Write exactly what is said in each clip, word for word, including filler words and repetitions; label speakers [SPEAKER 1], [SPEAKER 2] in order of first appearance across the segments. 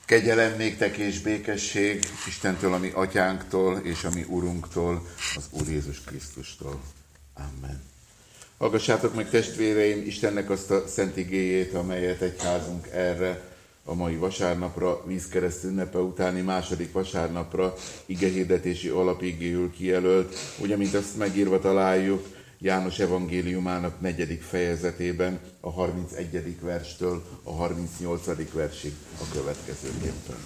[SPEAKER 1] Kegyelem néktek és békesség Istentől, a mi atyánktól, és a mi Urunktól, az Úr Jézus Krisztustól. Amen. Hallgassátok meg, testvéreim, Istennek azt a szent igéjét, amelyet egyházunk erre a mai vasárnapra, vízkereszt ünnepe utáni második vasárnapra igehirdetési alapigéül kijelölt, úgy, amint azt megírva találjuk János evangéliumának negyedik fejezetében, a harmincegyedik verstől a harmincnyolcadik versig a következőképpen.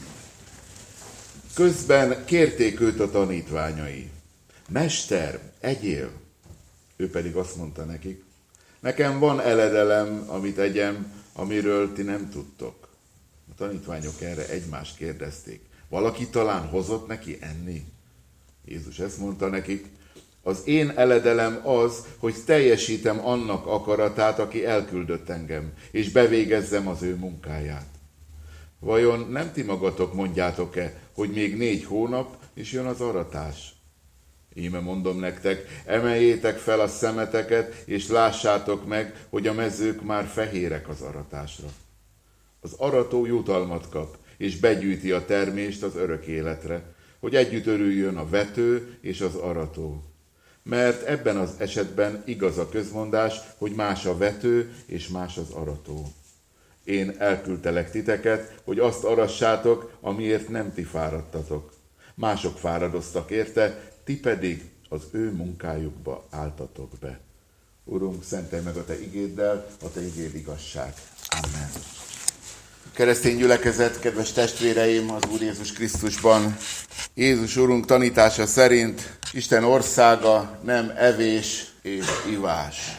[SPEAKER 1] Közben kérték őt a tanítványai: Mester, egyél! Ő pedig azt mondta nekik: nekem van eledelem, amit egyem, amiről ti nem tudtok. A tanítványok erre egymást kérdezték: valaki talán hozott neki enni? Jézus ezt mondta nekik: az én eledelem az, hogy teljesítem annak akaratát, aki elküldött engem, és bevégezzem az ő munkáját. Vajon nem ti magatok mondjátok-e, hogy még négy hónap, és jön az aratás? Íme mondom nektek, emeljétek fel a szemeteket, és lássátok meg, hogy a mezők már fehérek az aratásra. Az arató jutalmat kap, és begyűjti a termést az örök életre, hogy együtt örüljön a vető és az arató. Mert ebben az esetben igaz a közmondás, hogy más a vető és más az arató. Én elküldtelek titeket, hogy azt arassátok, amiért nem ti fáradtatok. Mások fáradoztak érte, ti pedig az ő munkájukba álltatok be. Urunk, szentelj meg a te igéddel, a te igéd igazság. Amen. Keresztény gyülekezet, kedves testvéreim, az Úr Jézus Krisztusban, Jézus Urunk tanítása szerint Isten országa nem evés és ivás,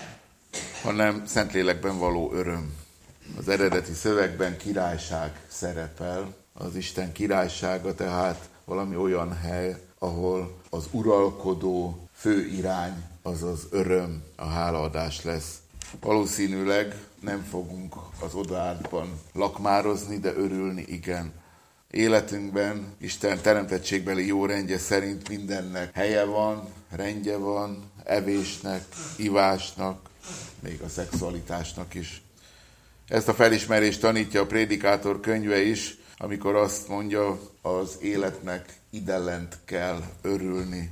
[SPEAKER 1] hanem Szentlélekben való öröm. Az eredeti szövegben királyság szerepel. Az Isten királysága tehát valami olyan hely, ahol az uralkodó fő irány, az az öröm, a hálaadás lesz. Valószínűleg nem fogunk az odaátban lakmározni, de örülni igen. Életünkben Isten teremtettségbeli jó rendje szerint mindennek helye van, rendje van, evésnek, ivásnak, még a szexualitásnak is. Ezt a felismerést tanítja a Prédikátor könyve is, amikor azt mondja, az életnek idellent kell örülni.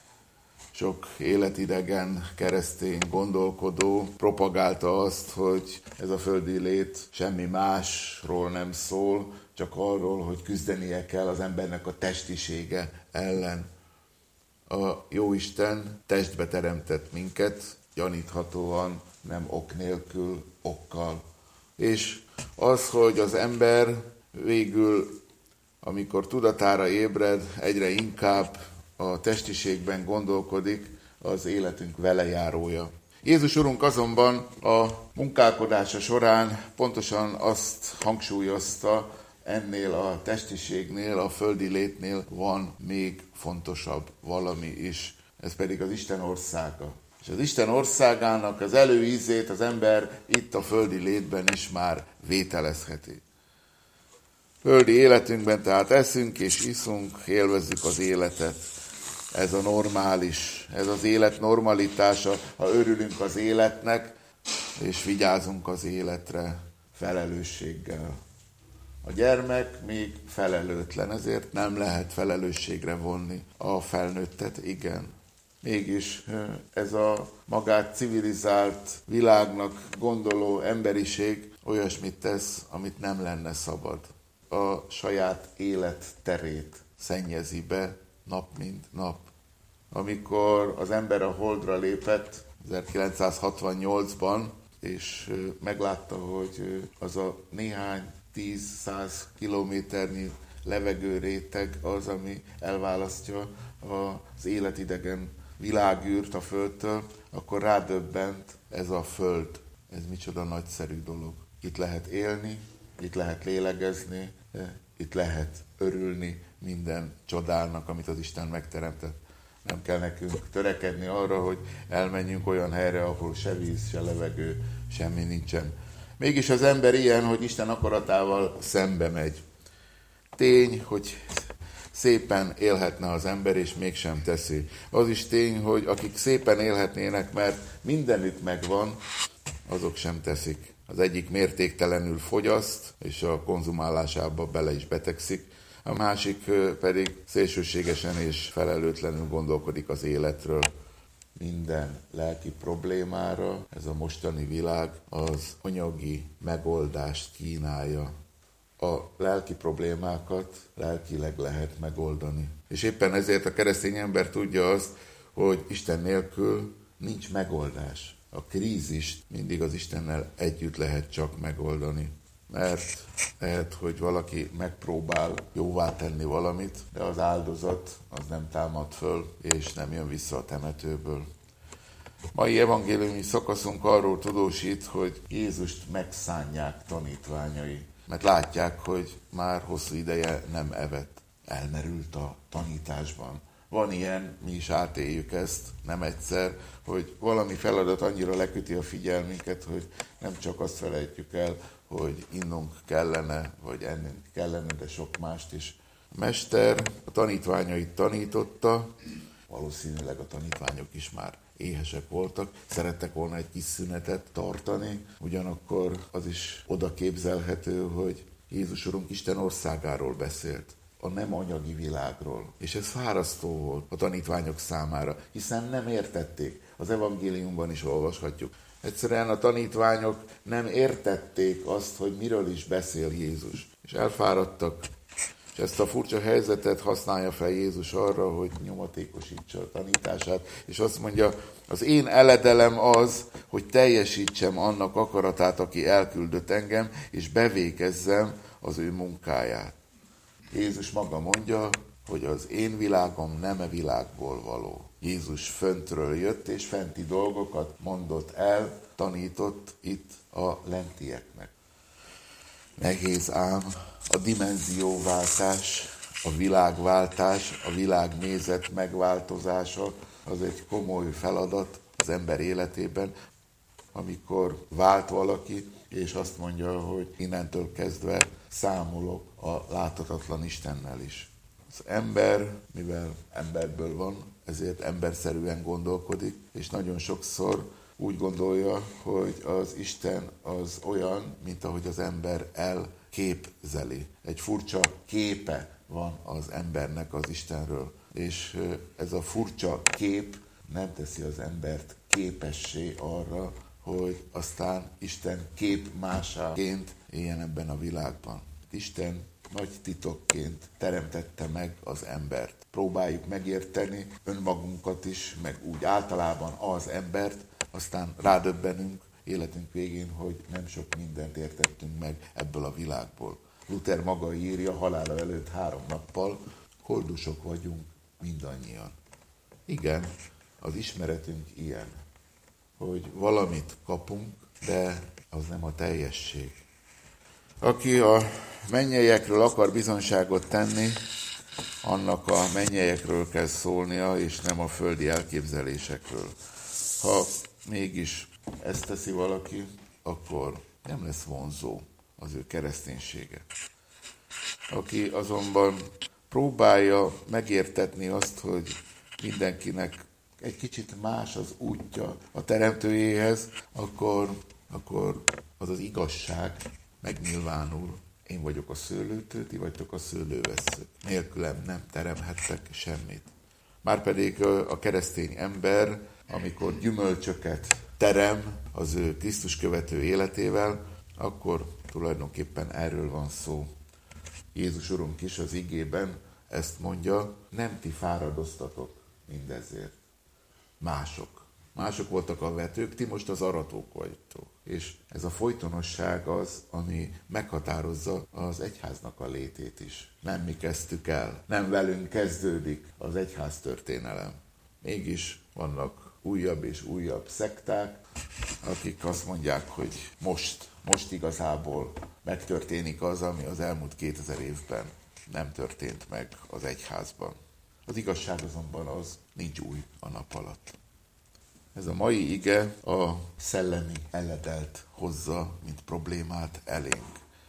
[SPEAKER 1] Sok életidegen keresztény gondolkodó propagálta azt, hogy ez a földi lét semmi másról nem szól, csak arról, hogy küzdenie kell az embernek a testisége ellen. A Jóisten testbe teremtett minket, gyaníthatóan, nem ok nélkül, okkal. És az, hogy az ember végül, amikor tudatára ébred, egyre inkább a testiségben gondolkodik, az életünk velejárója. Jézus Urunk azonban a munkálkodása során pontosan azt hangsúlyozta, ennél a testiségnél, a földi létnél van még fontosabb valami is, ez pedig az Isten országa. És az Isten országának az előízét az ember itt a földi létben is már vételezheti. Földi életünkben tehát eszünk és iszunk, élvezzük az életet. Ez a normális, ez az élet normalitása, ha örülünk az életnek, és vigyázunk az életre felelősséggel. A gyermek még felelőtlen, ezért nem lehet felelősségre vonni a felnőttet, igen. Mégis ez a magát civilizált világnak gondoló emberiség olyasmit tesz, amit nem lenne szabad. A saját élet terét szennyezi be nap mint nap. Amikor az ember a Holdra lépett ezerkilencszázhatvannyolcban, és meglátta, hogy az a néhány tíz-száz kilométernyi levegőréteg az, ami elválasztja az életidegen világűrt a Földtől, akkor rádöbbent, ez a Föld, ez micsoda nagyszerű dolog. Itt lehet élni, itt lehet lélegezni, itt lehet örülni minden csodának, amit az Isten megteremtett. Nem kell nekünk törekedni arra, hogy elmenjünk olyan helyre, ahol se víz, se levegő, semmi nincsen. Mégis az ember ilyen, hogy Isten akaratával szembe megy. Tény, hogy szépen élhetne az ember, és mégsem teszi. Az is tény, hogy akik szépen élhetnének, mert mindenük megvan, azok sem teszik. Az egyik mértéktelenül fogyaszt, és a konzumálásába bele is betegszik, a másik pedig szélsőségesen és felelőtlenül gondolkodik az életről. Minden lelki problémára ez a mostani világ az anyagi megoldást kínálja. A lelki problémákat lelkileg lehet megoldani. És éppen ezért a keresztény ember tudja azt, hogy Isten nélkül nincs megoldás. A krízist mindig az Istennel együtt lehet csak megoldani. Mert lehet, hogy valaki megpróbál jóvá tenni valamit, de az áldozat az nem támad föl, és nem jön vissza a temetőből. Mai evangéliumi szakaszunk arról tudósít, hogy Jézust megszánják tanítványai, mert látják, hogy már hosszú ideje nem evett, elmerült a tanításban. Van ilyen, mi is átéljük ezt, nem egyszer, hogy valami feladat annyira leköti a figyelmünket, hogy nem csak azt felejtjük el, hogy innunk kellene, vagy ennünk kellene, de sok mást is. A mester a tanítványait tanította, valószínűleg a tanítványok is már éhesek voltak, szerettek volna egy kis szünetet tartani, ugyanakkor az is oda képzelhető, hogy Jézus Urunk Isten országáról beszélt, a nem anyagi világról. És ez fárasztó volt a tanítványok számára, hiszen nem értették. Az evangéliumban is olvashatjuk. Egyszerűen a tanítványok nem értették azt, hogy miről is beszél Jézus. És elfáradtak, és ezt a furcsa helyzetet használja fel Jézus arra, hogy nyomatékosítsa a tanítását, és azt mondja, az én eledelem az, hogy teljesítsem annak akaratát, aki elküldött engem, és bevégezzem az ő munkáját. Jézus maga mondja, hogy az én világom nem a világból való. Jézus föntről jött, és fenti dolgokat mondott el, tanított itt a lentieknek. Nehéz ám a dimenzióváltás, a világváltás, a világnézet megváltozása az egy komoly feladat az ember életében, amikor vált valaki, és azt mondja, hogy innentől kezdve számolok a láthatatlan Istennel is. Az ember, mivel emberből van, ezért emberszerűen gondolkodik, és nagyon sokszor úgy gondolja, hogy az Isten az olyan, mint ahogy az ember elképzeli. Egy furcsa képe van az embernek az Istenről. És ez a furcsa kép nem teszi az embert képessé arra, hogy aztán Isten kép másáként éljen ebben a világban. Isten nagy titokként teremtette meg az embert. Próbáljuk megérteni önmagunkat is, meg úgy általában az embert, aztán rádöbbenünk életünk végén, hogy nem sok mindent értettünk meg ebből a világból. Luther maga írja halála előtt három nappal, koldusok vagyunk mindannyian. Igen, az ismeretünk ilyen, hogy valamit kapunk, de az nem a teljesség. Aki a mennyeiekről akar bizonyságot tenni, annak a mennyeiekről kell szólnia, és nem a földi elképzelésekről. Ha mégis ezt teszi valaki, akkor nem lesz vonzó az ő kereszténysége. Aki azonban próbálja megértetni azt, hogy mindenkinek egy kicsit más az útja a teremtőjéhez, akkor, akkor az az igazság megnyilvánul. Én vagyok a szőlőtő, ti vagytok a szőlővesszők. Nélkülem nem teremhettek semmit. Márpedig a keresztény ember, amikor gyümölcsöket terem az ő Krisztus követő életével, akkor tulajdonképpen erről van szó. Jézus Urunk is az igében ezt mondja, nem ti fáradoztatok mindezért. Mások. Mások voltak a vetők, ti most az aratók vagytok. És ez a folytonosság az, ami meghatározza az egyháznak a létét is. Nem mi kezdtük el, nem velünk kezdődik az egyház történelem. Mégis vannak újabb és újabb szekták, akik azt mondják, hogy most, most igazából megtörténik az, ami az elmúlt kétezer évben nem történt meg az egyházban. Az igazság azonban az, nincs új a nap alatt. Ez a mai ige a szellemi eledelt hozza, mint problémát elénk.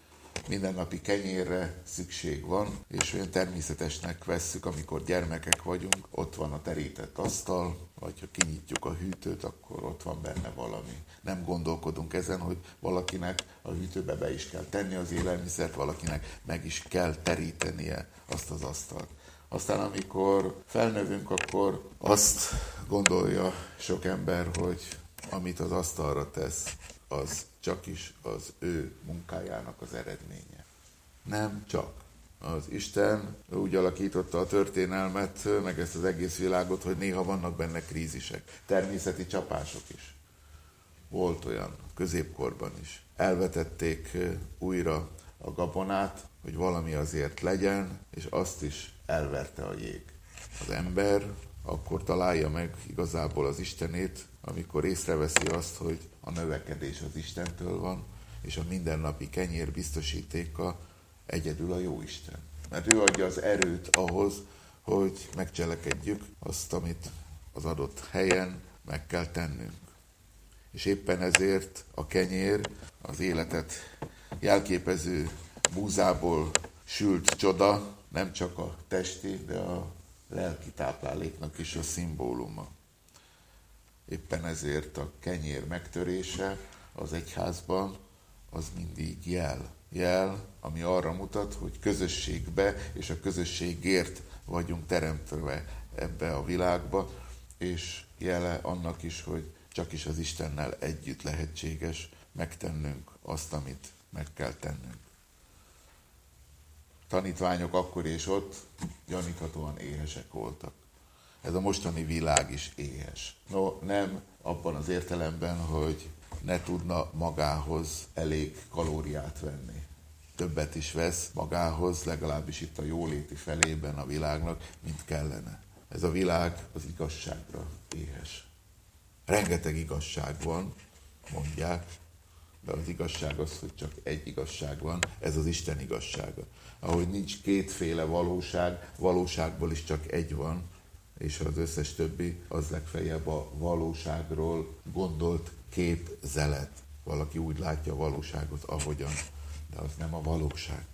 [SPEAKER 1] mindennapi kenyérre szükség van, és olyan természetesnek vesszük, amikor gyermekek vagyunk, ott van a terített asztal, vagy ha kinyitjuk a hűtőt, akkor ott van benne valami. Nem gondolkodunk ezen, hogy valakinek a hűtőbe be is kell tenni az élelmiszert, valakinek meg is kell terítenie azt az asztalt. Aztán amikor felnövünk, akkor azt gondolja sok ember, hogy amit az asztalra tesz, az csak is az ő munkájának az eredménye. Nem csak. Az Isten úgy alakította a történelmet, meg ezt az egész világot, hogy néha vannak benne krízisek, természeti csapások is. Volt olyan középkorban is. Elvetették újra a gabonát, hogy valami azért legyen, és azt is elverte a jég. Az ember akkor találja meg igazából az Istenét, amikor észreveszi azt, hogy a növekedés az Istentől van, és a mindennapi kenyér biztosítéka egyedül a Jóisten. Mert ő adja az erőt ahhoz, hogy megcselekedjük azt, amit az adott helyen meg kell tennünk. És éppen ezért a kenyér az életet jelképező búzából sült csoda, nem csak a testi, de a lelki tápláléknak is a szimbóluma. Éppen ezért a kenyér megtörése az egyházban az mindig jel. Jel, ami arra mutat, hogy közösségbe és a közösségért vagyunk teremtve ebbe a világba, és jele annak is, hogy csak is az Istennel együtt lehetséges megtennünk azt, amit meg kell tennünk. Tanítványok akkor és ott gyaníthatóan éhesek voltak. Ez a mostani világ is éhes. No, nem abban az értelemben, hogy ne tudna magához elég kalóriát venni. Többet is vesz magához, legalábbis itt a jóléti felében a világnak, mint kellene. Ez a világ az igazságra éhes. Rengeteg igazság van, mondják, de az igazság az, hogy csak egy igazság van, ez az Isten igazsága. Ahogy nincs kétféle valóság, valóságból is csak egy van, és az összes többi az legfeljebb a valóságról gondolt képzelet. Valaki úgy látja a valóságot, ahogyan, de az nem a valóság.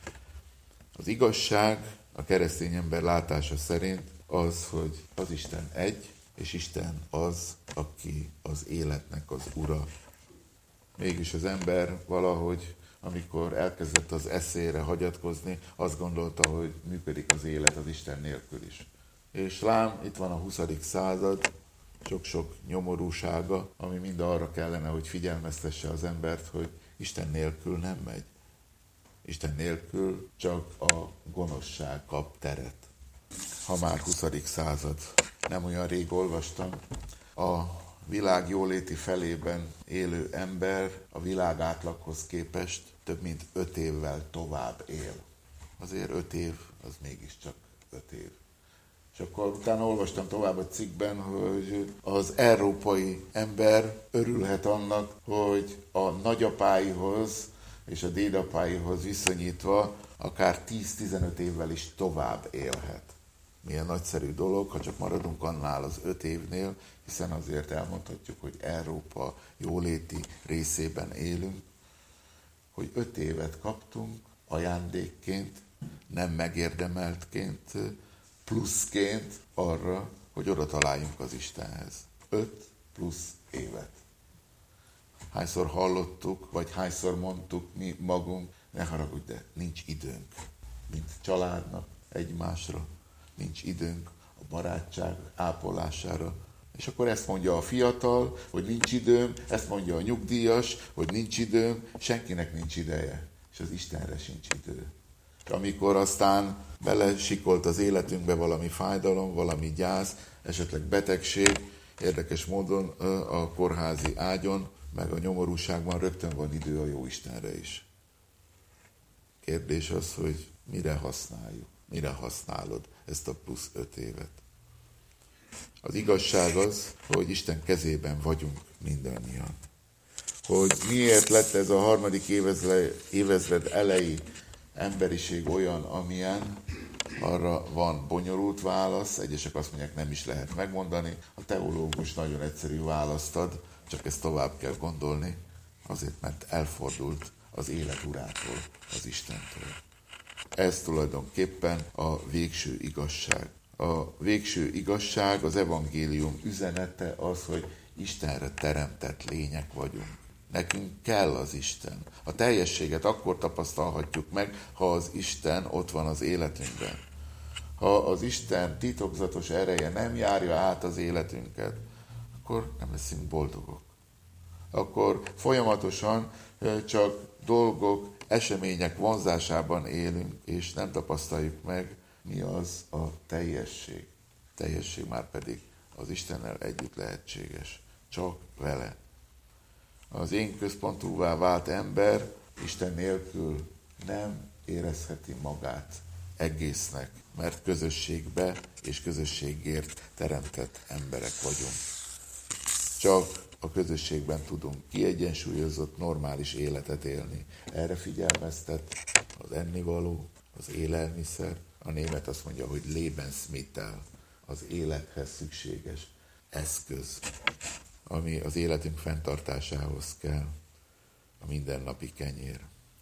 [SPEAKER 1] Az igazság a keresztény ember látása szerint az, hogy az Isten egy, és Isten az, aki az életnek az ura. Mégis az ember valahogy, amikor elkezdett az eszére hagyatkozni, azt gondolta, hogy működik az élet az Isten nélkül is. És lám, itt van a huszadik század, sok-sok nyomorúsága, ami mind arra kellene, hogy figyelmeztesse az embert, hogy Isten nélkül nem megy. Isten nélkül csak a gonoszság kap teret. Ha már huszadik század, nem olyan rég olvastam, a világ jóléti felében élő ember a világ átlaghoz képest több mint öt évvel tovább él. Azért öt év, az mégiscsak öt év. És akkor utána olvastam tovább a cikkben, hogy az európai ember örülhet annak, hogy a nagyapáihoz és a dédapáihoz viszonyítva akár tíz-tizenöt évvel is tovább élhet. Milyen nagyszerű dolog, ha csak maradunk annál az öt évnél, hiszen azért elmondhatjuk, hogy Európa jóléti részében élünk, hogy öt évet kaptunk ajándékként, nem megérdemeltként, pluszként arra, hogy oda találjunk az Istenhez. Öt plusz évet. Hányszor hallottuk, vagy hányszor mondtuk mi magunk, ne haragudj, de nincs időnk, mint családnak egymásra, nincs időnk a barátság ápolására. És akkor ezt mondja a fiatal, hogy nincs időm, ezt mondja a nyugdíjas, hogy nincs időm, senkinek nincs ideje, és az Istenre sincs idő. És amikor aztán belesikolt az életünkbe valami fájdalom, valami gyász, esetleg betegség, érdekes módon a kórházi ágyon, meg a nyomorúságban rögtön van idő a jó Istenre is. Kérdés az, hogy mire használjuk, mire használod ezt a plusz öt évet. Az igazság az, hogy Isten kezében vagyunk mindannyian. Hogy miért lett ez a harmadik évezred elejé emberiség olyan, amilyen, arra van bonyolult válasz, egyesek azt mondják, nem is lehet megmondani. A teológus nagyon egyszerű választ ad, csak ezt tovább kell gondolni, azért, mert elfordult a az élet urától, az Istentől. Ez tulajdonképpen a végső igazság. A végső igazság, az evangélium üzenete az, hogy Istenre teremtett lények vagyunk. Nekünk kell az Isten. A teljességet akkor tapasztalhatjuk meg, ha az Isten ott van az életünkben. Ha az Isten titokzatos ereje nem járja át az életünket, akkor nem leszünk boldogok. Akkor folyamatosan csak dolgok, események vonzásában élünk, és nem tapasztaljuk meg, mi az a teljesség. Teljesség már pedig az Istennel együtt lehetséges. Csak vele. Az én központúvá vált ember Isten nélkül nem érezheti magát egésznek, mert közösségbe és közösségért teremtett emberek vagyunk. Csak a közösségben tudunk kiegyensúlyozott, normális életet élni. Erre figyelmeztet az ennivaló, az élelmiszer. A német azt mondja, hogy Lebensmittel, az élethez szükséges eszköz, ami az életünk fenntartásához kell, a mindennapi kenyér.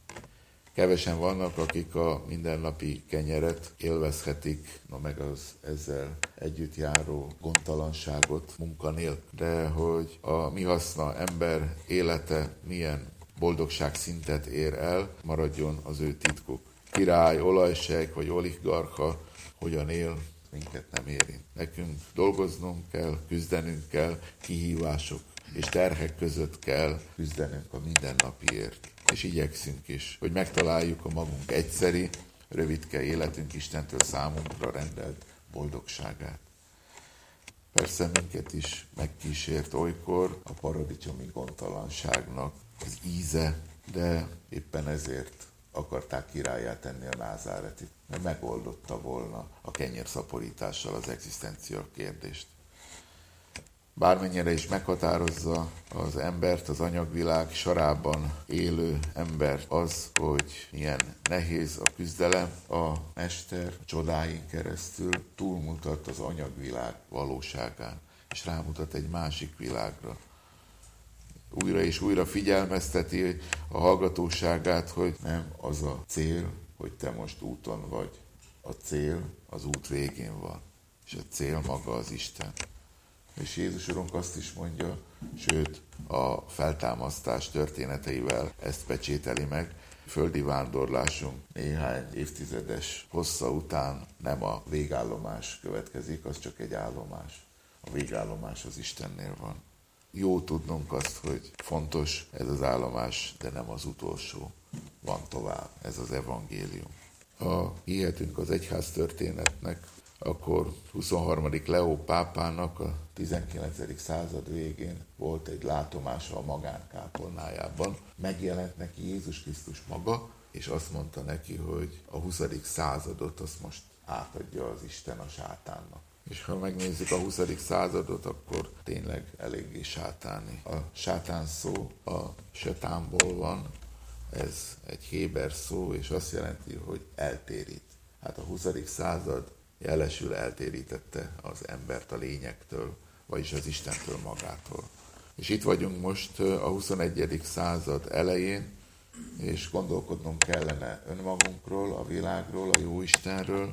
[SPEAKER 1] Kevesen vannak, akik a mindennapi kenyeret élvezhetik, na meg az ezzel együtt járó gondtalanságot munkanélkül. De hogy a mi haszna ember élete milyen boldogságszintet ér el, maradjon az ő titkuk. Király, olajsejk vagy oligarcha hogyan él, minket nem érint. Nekünk dolgoznunk kell, küzdenünk kell, kihívások és terhek között kell küzdenünk a mindennapiért. És igyekszünk is, hogy megtaláljuk a magunk egyszeri, rövidke életünk Istentől számunkra rendelt boldogságát. Persze minket is megkísért olykor a paradicsomi gondtalanságnak az íze, de éppen ezért akarták királlyá tenni a názáretit, mert megoldotta volna a kenyérszaporítással az egzisztencia kérdést. Bármennyire is meghatározza az embert, az anyagvilág sarában élő embert az, hogy milyen nehéz a küzdelem, a mester a csodáin keresztül túlmutat az anyagvilág valóságán, és rámutat egy másik világra. Újra és újra figyelmezteti a hallgatóságát, hogy nem az a cél, hogy te most úton vagy. A cél az út végén van, és a cél maga az Isten. És Jézus Urunk azt is mondja, sőt a feltámasztás történeteivel ezt pecsételi meg. Földi vándorlásunk néhány évtizedes hossza után nem a végállomás következik, az csak egy állomás. A végállomás az Istennél van. Jó tudnunk azt, hogy fontos ez az állomás, de nem az utolsó. Van tovább, ez az evangélium. Ha hihetünk az egyház történetnek, akkor huszonharmadik Leó pápának a tizenkilencedik század végén volt egy látomása a magánkápolnájában. Megjelent neki Jézus Krisztus maga, és azt mondta neki, hogy a huszadik századot azt most átadja az Isten a sátánnak. És ha megnézzük a huszadik századot, akkor tényleg eléggé sátáni. A sátán szó a setánból van, ez egy héber szó, és azt jelenti, hogy eltérít. Hát a huszadik század jelesül eltérítette az embert a lényektől, vagyis az Istentől magától. És itt vagyunk most a huszonegyedik század elején, és gondolkodnunk kellene önmagunkról, a világról, a jó Istenről.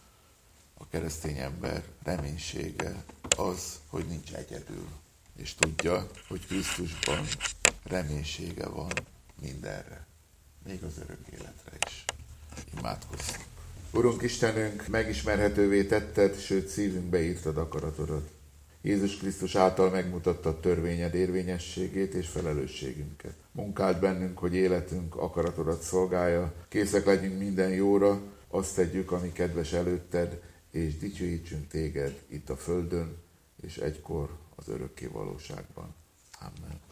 [SPEAKER 1] A keresztény ember reménysége az, hogy nincs egyedül, és tudja, hogy Krisztusban reménysége van mindenre, még az örök életre is. Imádkozzunk. Urunk Istenünk, megismerhetővé tetted, sőt szívünkbe írtad akaratodat. Jézus Krisztus által megmutattad törvényed érvényességét és felelősségünket. Munkáld bennünk, hogy életünk akaratodat szolgálja, készek legyünk minden jóra, azt tegyük, ami kedves előtted, és dicsőítsünk téged itt a földön, és egykor az örökké valóságban. Amen.